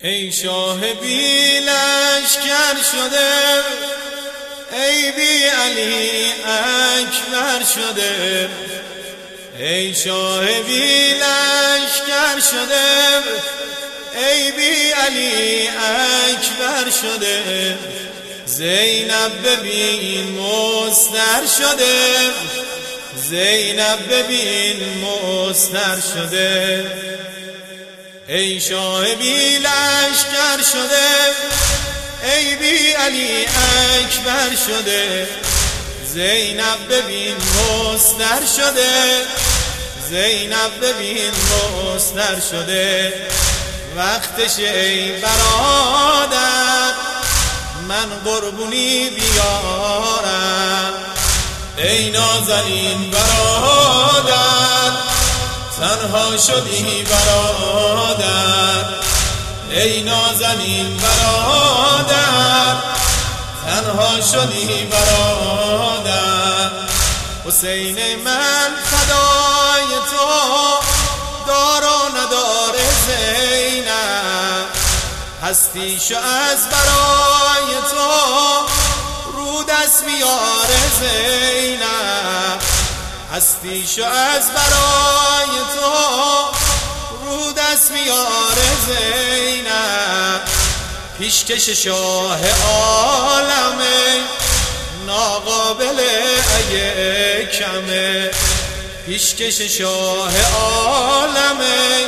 ای شاه بی لشکر شده، ای بی علی اکبر شده. ای شاه بی لشکر شده، ای بی علی اکبر شده. زینب ببین مستر شده، زینب ببین مستر شده. ای شاه بی لشکر شده، ای بی علی اکبر شده. زینب ببین مستر شده، زینب ببین مستر شده. وقتش ای برادر من قربونی بیارم. ای نازنین برادر تنها شدی برادر. ای نازنین برادر تنها شدی برادر. حسین من فدای تو دار و ندار زینب. هستیشو از برای تو رو دست بیار زینب. هستیشو از برای تو رو دست بیار زینب. پیشکش شاه عالمه ناقابل اگه کمه. پیشکش شاه عالمه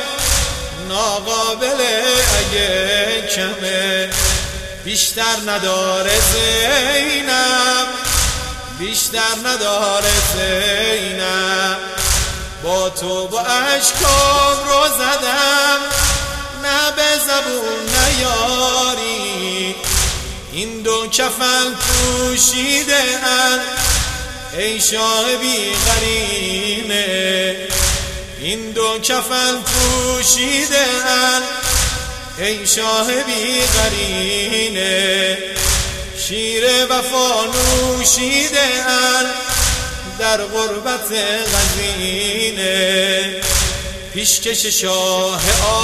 ناقابل اگه کمه. بیشتر نداره زینب، بیشتر نداره زینب. با تو با اشکام رو زدم نه به زبون نیاری. این دو کفن پوشیده ان ای شاه بی غریمه. این دو کفن پوشیده ان ای شاه بی غرینه. شیر وفا نوشیده ان در غربت غزینه. پیشکش شاه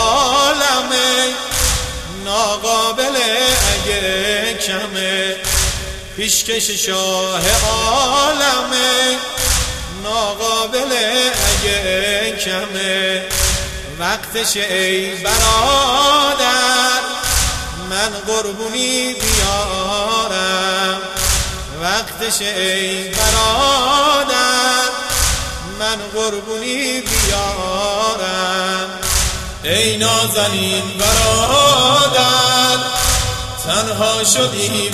عالمه ناقابل اگه کمه. پیشکش شاه عالمه ناقابل اگه کمه. وقتش ای برادر من قربونی بیارم. وقتش ای برادر من قربونی بیارم. ای نازنین برادر تنها شدی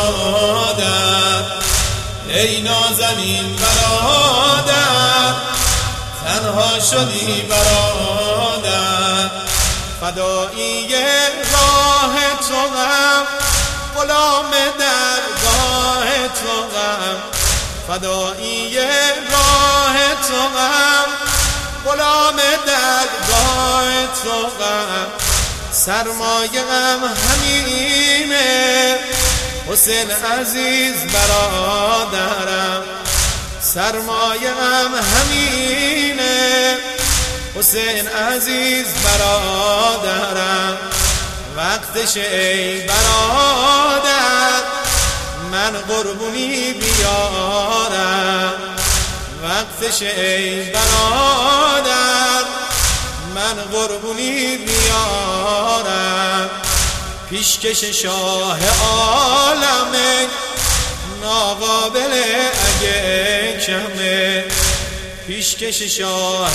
برادر. ای نازنین برادر تنها شدی برادر. فدایی راه تو غم غلام درگاه تو غم. فدایی راه تو غم غلام درگاه تو غم. سرمایه غم همینه حسین عزیز برادرم. سرمایه غم همینه حسین عزیز برادرم. وقتش ای برادر من قربونی بیارم. وقتش ای برادر من قربونی بیارم. پیشکش شاه عالمه ناقابل اگه کمه. پیشکش شاه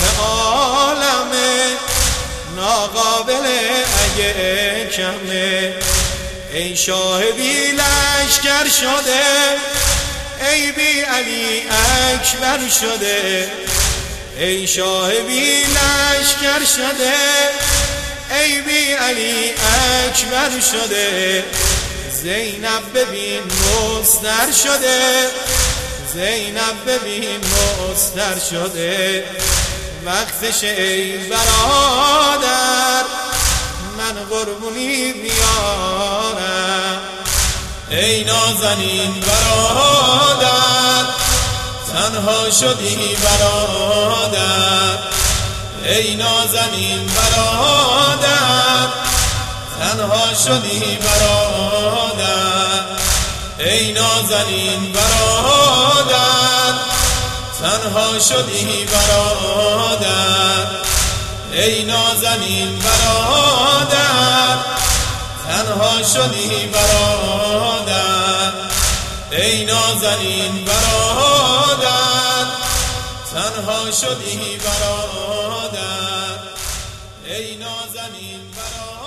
عالمه ناقابل اگه کمه. ای شاه بی لشکر شده، ای بی علی اکبر شده. ای شاه بی لشکر شده، ای بی علی اکبر شده. زینب ببین مستر شده، زینب ببین مستر شده. وقتش ای برادر من قربونی بیارم. ای نازنین برادر تنها شدی برادر. ای نازنین برادر تنها شدی برادر، ای نازنین برادر، تنها شدی برادر، ای نازنین برادر، تنها شدی برادر، ای نازنین برادر، تنها شدی برادر، ای نازنین برادر.